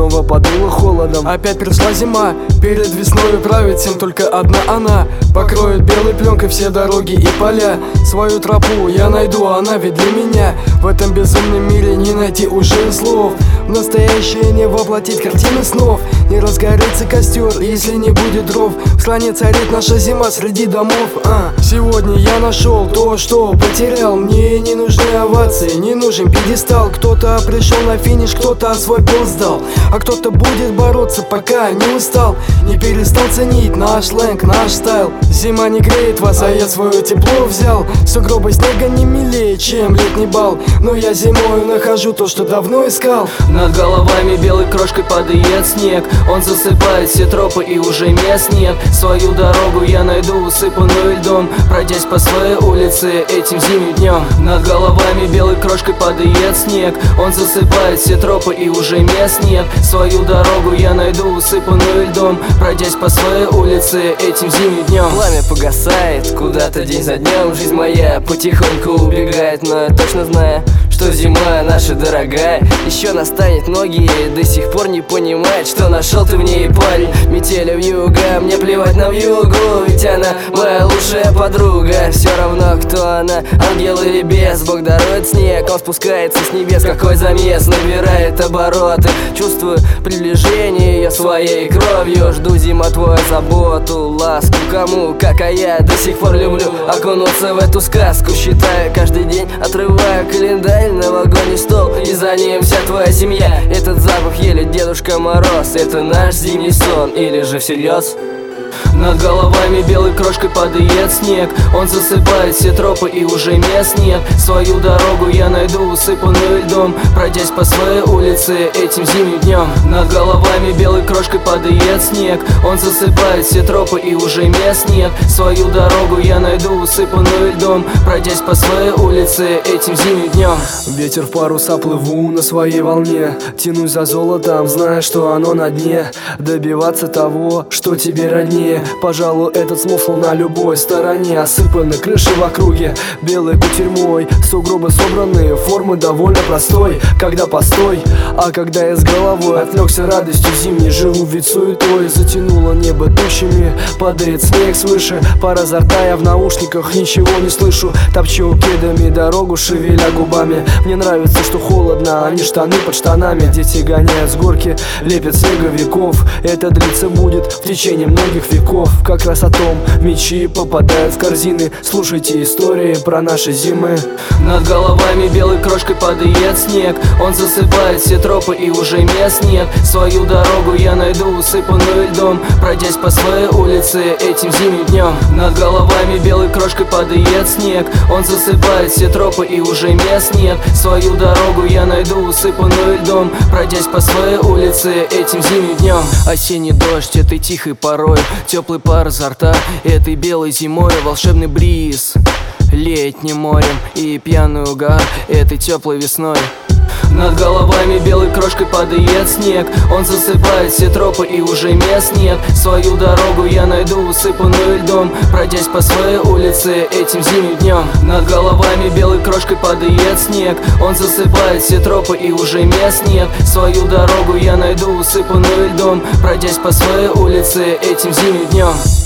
снова подуло холодом. Опять пришла зима, перед весной правит всем только одна она. Покроет белой пленкой все дороги и поля. Свою тропу я найду, она ведь для меня. В этом безумном мире не найти уже слов. В настоящее не воплотить картины снов. Не разгорится костер, если не будет дров. В стране царит наша зима среди домов. Сегодня я нашел то, что потерял. Мне не нужны овации, не нужен пьедестал. Кто-то пришел на финиш, кто-то свой пол сдал, а кто-то будет бороться, пока не устал. Не перестал ценить наш сленг, наш стайл. Зима не греет вас, а я свое тепло взял. Сугробы снега не милее, чем летний бал. Но я зимою нахожу то, что давно искал. Над головами белой крошкой падает снег. Он засыпает все тропы и уже мест нет. Свою дорогу я найду, усыпанную льдом, пройдясь по своей улице этим зимним днем. Над головами белой крошкой падает снег. Он засыпает все тропы и уже мест нет. Свою дорогу я найду, усыпанную льдом, пройдясь по своей улице этим зимним днем. Пламя погасает куда-то день за днем. Жизнь моя потихоньку убегает, но я точно знаю, что зима наша дорогая еще настанет. Многие до сих пор не понимают, что нашел ты в ней парень. Метели в юга, мне плевать на вьюгу, ведь она моя лучшая подруга. Все равно, кто она, ангел или бес. Бог дарует снег, он спускается с небес. Какой замес, набирает обороты. Чувствую приближение ее своей кровью. Жду, зима, твою заботу, ласку. Кому, как я, до сих пор люблю окунуться в эту сказку. Считаю каждый день, отрываю календарь, новогодний стол, и за ним вся твоя семья. Этот запах еле Дедушка Мороз. Это наш зимний сон, или же всерьез? Над головами белой крошкой падает снег. Он засыпает все тропы и уже мест нет. Свою дорогу я найду, усыпанную льдом, пройдясь по своей улице этим зимним днем. Над головами белой крошкой падает снег. Он засыпает все тропы и уже мест нет. Свою дорогу я найду, усыпанную льдом, пройдясь по своей улице этим зимним днем. Ветер в паруса, плыву на своей волне. Тянусь за золотом, зная, что оно на дне. Добиваться того, что тебе роднее. Пожалуй, этот смысл на любой стороне. Осыпаны крыши в округе белой кутерьмой. Сугробы собраны, формы довольно простой. Когда постой, а когда я с головой отвлекся радостью зимней, живу ведь суетой. Затянуло небо тучами, падает снег свыше. Пара изо рта, я в наушниках ничего не слышу. Топчу кедами дорогу, шевеля губами. Мне нравится, что холодно, а не штаны под штанами. Дети гоняют с горки, лепят снеговиков. Это длится будет в течение многих веков. Как раз о том, мечи попадают в корзины. Слушайте истории про наши зимы. Над головами белой крошкой падает снег. Он засыпает все тропы и уже мест нет. Свою дорогу я найду, усыпанную льдом, пройдясь по своей улице этим зимним днем. Над головами белой крошкой падает снег. Он засыпает все тропы и уже мест нет. Свою дорогу я найду, усыпанную льдом, пройдясь по своей улице этим зимним днем. Осенний дождь этой тихой порой, теплый пар изо рта этой белой зимой, волшебный бриз летним морем и пьяный угар этой теплой весной. Над головами белой крошкой падает снег. Он засыпает все тропы и уже мест нет. Свою дорогу я найду, усыпанную льдом, пройдясь по своей улице этим зимним днем. Над головами белой крошкой падает снег. Он засыпает все тропы и уже мест нет. Свою дорогу я найду, усыпанную льдом, пройдясь по своей улице этим зимним днем.